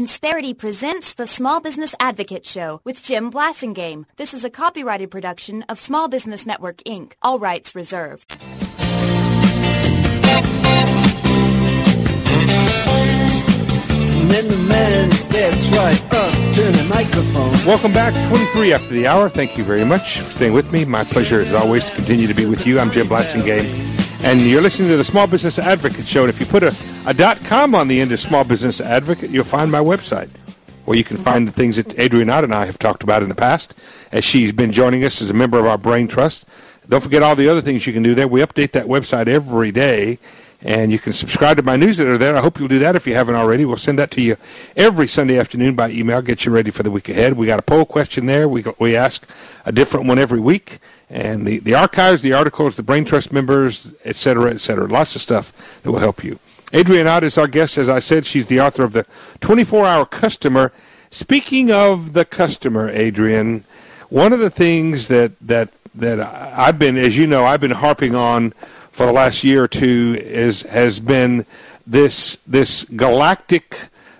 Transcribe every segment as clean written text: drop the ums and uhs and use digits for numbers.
Insperity presents the Small Business Advocate Show with Jim Blasingame. This is a copyrighted production of Small Business Network, Inc. All rights reserved. And then the man steps right up to the microphone. Welcome back, 23 after the hour. Thank you very much for staying with me. My pleasure, as always, to continue to be with you. I'm Jim Blasingame, and you're listening to the Small Business Advocate Show. And if you put a .com on the end of Small Business Advocate, you'll find my website, where you can find the things that Adrienne and I have talked about in the past, as she's been joining us as a member of our Brain Trust. Don't forget all the other things you can do there. We update that website every day, and you can subscribe to my newsletter there. I hope you'll do that if you haven't already. We'll send that to you every Sunday afternoon by email, get you ready for the week ahead. We got a poll question there. We ask a different one every week. And the archives, the articles, the Brain Trust members, et cetera, lots of stuff that will help you. Adrienne Ott is our guest. As I said, she's the author of the 24-Hour Customer. Speaking of the customer, Adrienne, one of the things that I've been, as you know, I've been harping on for the last year or two has been this galactic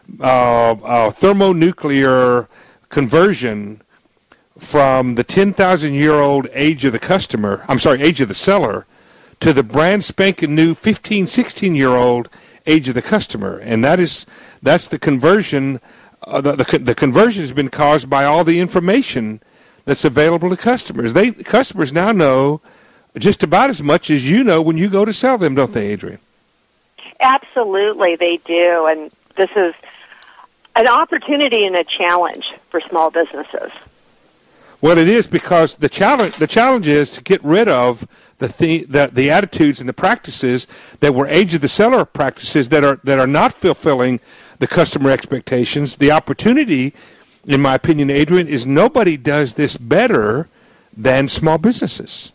thermonuclear conversion from the 10,000-year-old age of the seller, to the brand spanking new 15, 16-year-old age of the customer. And that's the conversion. The conversion has been caused by all the information that's available to customers. Customers now know just about as much as you know when you go to sell them, don't they, Adrienne? Absolutely, they do. And this is an opportunity and a challenge for small businesses. Well, it is, because the challenge is to get rid of the attitudes and the practices that were age of the seller practices that are not fulfilling the customer expectations. The opportunity, in my opinion, Adrienne, is nobody does this better than small businesses.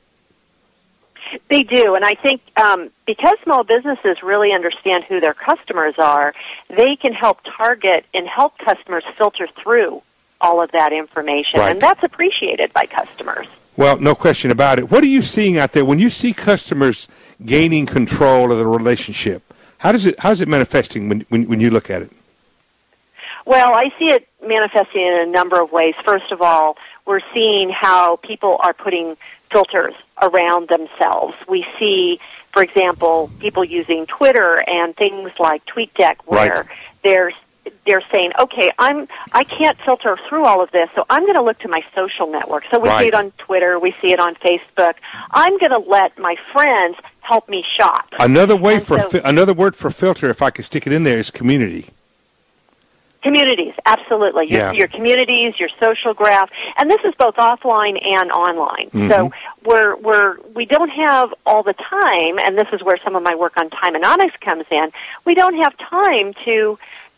They do, and I think because small businesses really understand who their customers are, they can help target and help customers filter through all of that information, right. And that's appreciated by customers. Well, no question about it. What are you seeing out there when you see customers gaining control of the relationship? How's it manifesting when you look at it? Well, I see it manifesting in a number of ways. First of all, we're seeing how people are putting filters around themselves. We see, for example, people using Twitter and things like TweetDeck, where they're saying, okay, I can't filter through all of this, so I'm going to look to my social network. So we see it on Twitter, we see it on Facebook. I'm going to let my friends help me shop. Another word for filter, if I could stick it in there, is community. Communities, absolutely. Your communities, your social graph, and this is both offline and online. Mm-hmm. So we don't have all the time, and this is where some of my work on timeonomics comes in. We don't have time to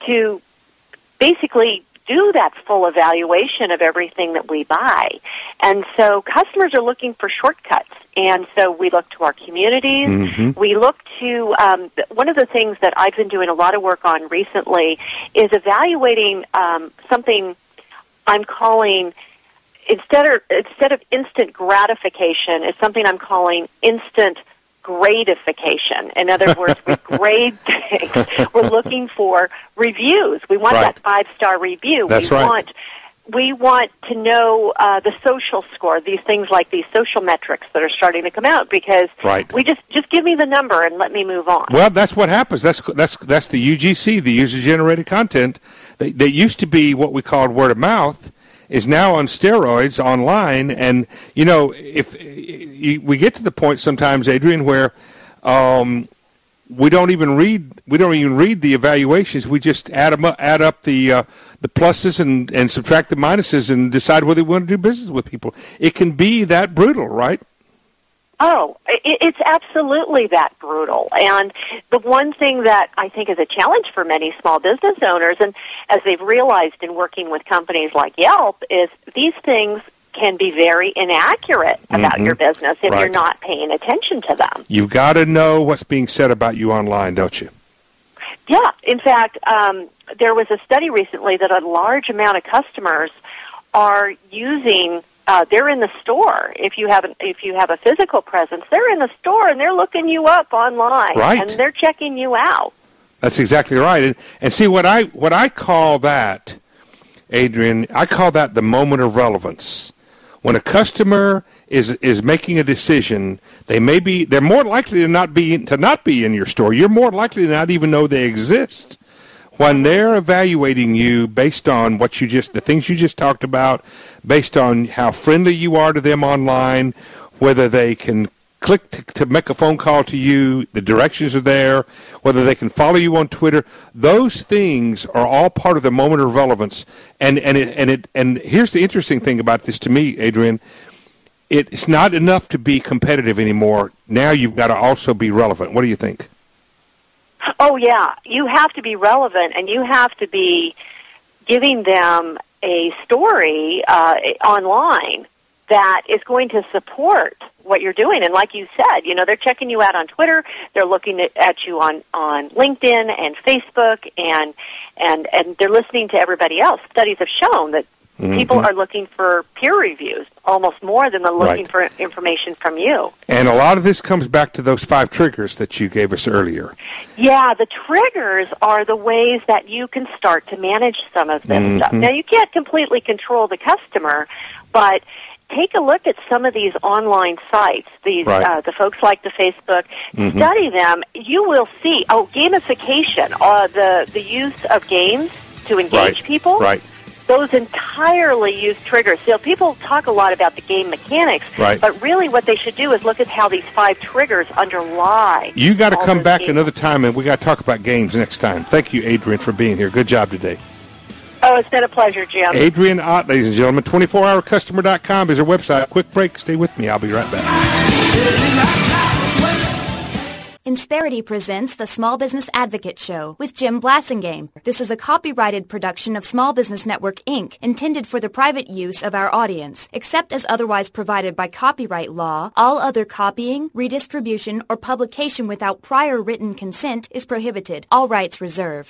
basically do that full evaluation of everything that we buy. And so customers are looking for shortcuts. And so we look to our communities. Mm-hmm. We look to one of the things that I've been doing a lot of work on recently is evaluating something I'm calling, instead of instant gratification, it's something I'm calling instant gradification. In other words, we grade things. We're looking for reviews. We want that 5-star review. We want to know the social score, these things like these social metrics that are starting to come out, because we just give me the number and let me move on. Well, that's what happens. That's the UGC, the user-generated content. That used to be what we called word of mouth, is now on steroids online. And you know, if we get to the point sometimes, Adrienne, where we don't even read the evaluations. We just add up the pluses and subtract the minuses and decide whether we want to do business with people. It can be that brutal, right? Oh, it's absolutely that brutal. And the one thing that I think is a challenge for many small business owners, and as they've realized in working with companies like Yelp, is these things can be very inaccurate about your business if you're not paying attention to them. You've got to know what's being said about you online, don't you? Yeah. In fact, there was a study recently that a large amount of customers are using. They're in the store. If you have a physical presence, they're in the store and they're looking you up online, and they're checking you out. That's exactly right. And see, what I call that, Adrian, I call that the moment of relevance. When a customer is making a decision, they're more likely to not be in your store. You're more likely to not even know they exist. When they're evaluating you based on the things you just talked about, based on how friendly you are to them online, whether they can click to make a phone call to you, the directions are there, whether they can follow you on Twitter, those things are all part of the moment of relevance. And here's the interesting thing about this to me, Adrian. It's not enough to be competitive anymore. Now you've got to also be relevant. What do you think? Oh, yeah. You have to be relevant, and you have to be giving them a story online that is going to support what you're doing. And like you said, they're checking you out on Twitter, they're looking at you on LinkedIn and Facebook, and they're listening to everybody else. Studies have shown that people are looking for peer reviews almost more than they're looking for information from you. And a lot of this comes back to those 5 triggers that you gave us earlier. Yeah, the triggers are the ways that you can start to manage some of this stuff. Now, you can't completely control the customer, but take a look at some of these online sites, the folks like the Facebook, study them. You will see, gamification, the use of games to engage people. Right. Those entirely use triggers. So people talk a lot about the game mechanics, but really what they should do is look at how these 5 triggers underlie. You got to come back another time, and we got to talk about games next time. Thank you, Adrian, for being here. Good job today. Oh, it's been a pleasure, Jim. Adrian Ott, ladies and gentlemen, 24hourcustomer.com is her website. Quick break. Stay with me. I'll be right back. Insperity presents the Small Business Advocate Show with Jim Blasingame. This is a copyrighted production of Small Business Network, Inc., intended for the private use of our audience. Except as otherwise provided by copyright law, all other copying, redistribution, or publication without prior written consent is prohibited. All rights reserved.